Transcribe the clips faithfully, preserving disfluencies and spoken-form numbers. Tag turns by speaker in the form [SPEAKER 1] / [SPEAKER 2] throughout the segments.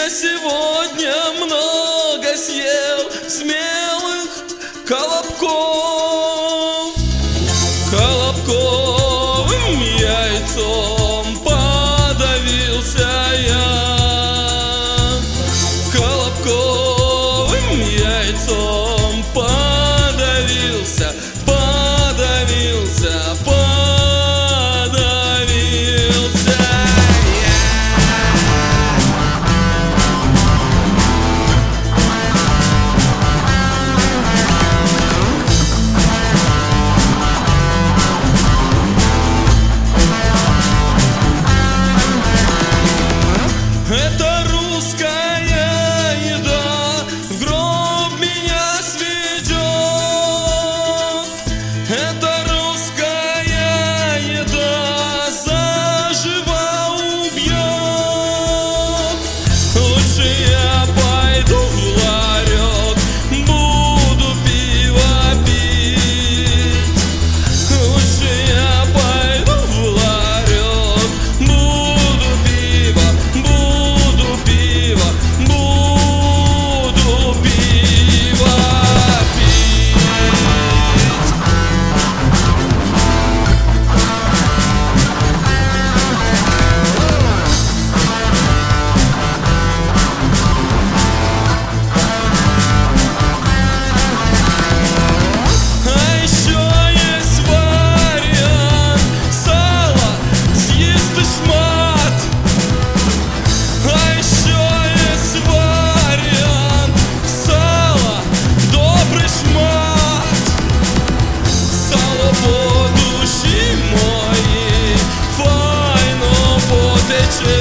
[SPEAKER 1] Я сегодня много съел смелых колобков. Колобковым яйцом подавился я. Колобковым яйцом подавился, подавился, подавился я. Это русская еда в гроб меня сведет. Это русская еда заживо убьет. Лучше я пойду в ларек, буду пиво пить. Лучше я пойду в ларек, буду пиво, буду пиво, буду пиво пить. А еще есть вариант: сало съест и шмат. А еще есть вариант: сало добрый шмат. Сало будущий мой файно потече.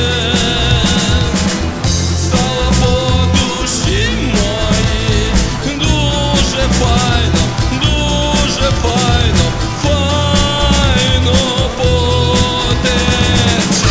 [SPEAKER 1] Сало будущий мой дуже файно, дуже файно, файно потече.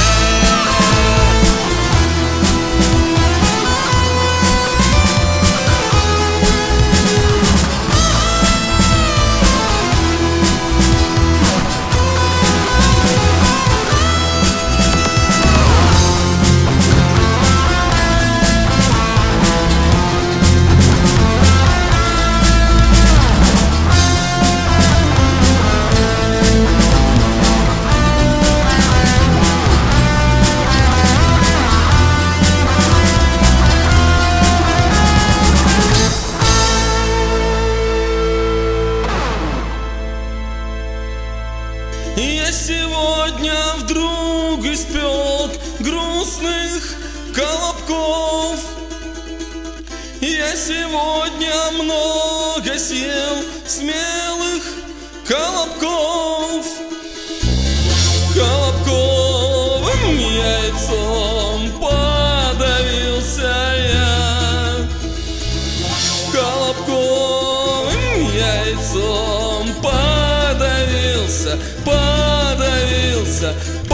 [SPEAKER 1] Я сегодня вдруг испек грустных колобков. Я сегодня много съел смелых колобков. Колобковым яйцом подавился я. Колобковым яйцом подавился, подавился,